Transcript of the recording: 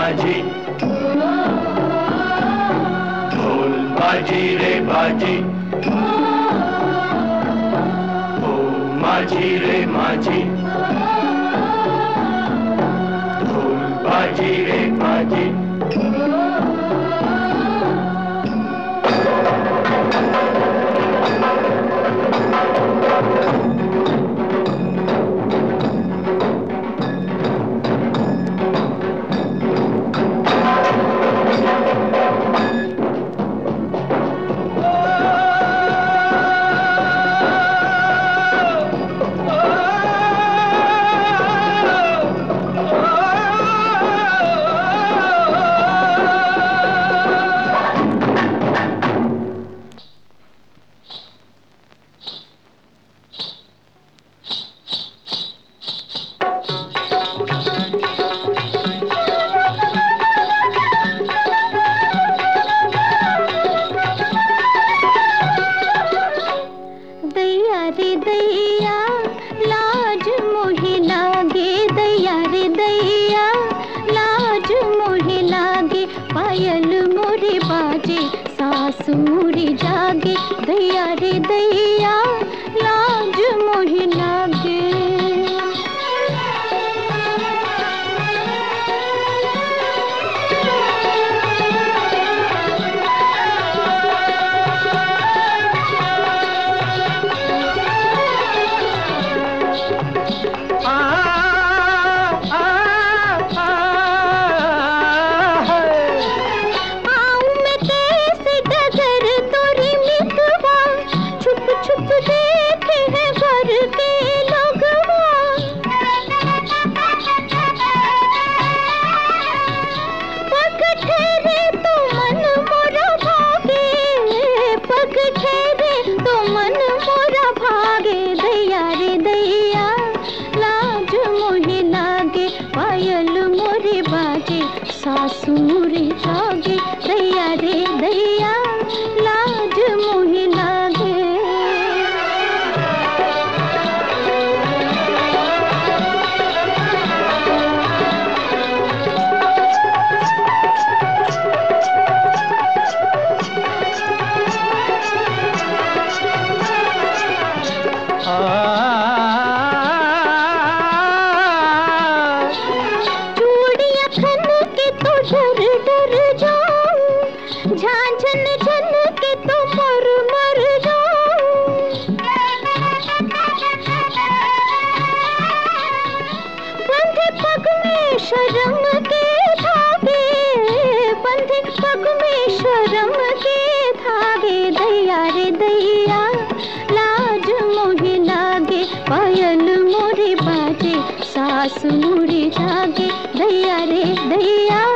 माझी, ढोल बाजी रे बाजी, ओ माझी रे माझी, ढोल बाजी रे बाजी। रे दैया लाज मोहे लागे, दैया रे दैया लाज मोहे लागे, पायल मोरे बाजे सास मोरी जागे, दैया रे दैया लाज मोहे लागे। छुप देखे हैं घर के लोगवा, पग ठहरे तो मन मोरा भागे, पग ठहरे तो मन मोरा भागे, दैया रे दैया लाज मोहे लागे, पायल मोरे बाजे सासु मोरी जागे, दैया रे दैया लाज मोहे लागे। चूड़ियाँ खन के तो डर डर जाऊं, झांझन झन के तो मर मर जाऊं, बंधे पग में शर्म के धागे, बंधे पग में शर्म के धागे, दैया रे दैया लाज मोहे लागे, पायल मोरे बाजे सास मोरी जागे, दैया रे दैया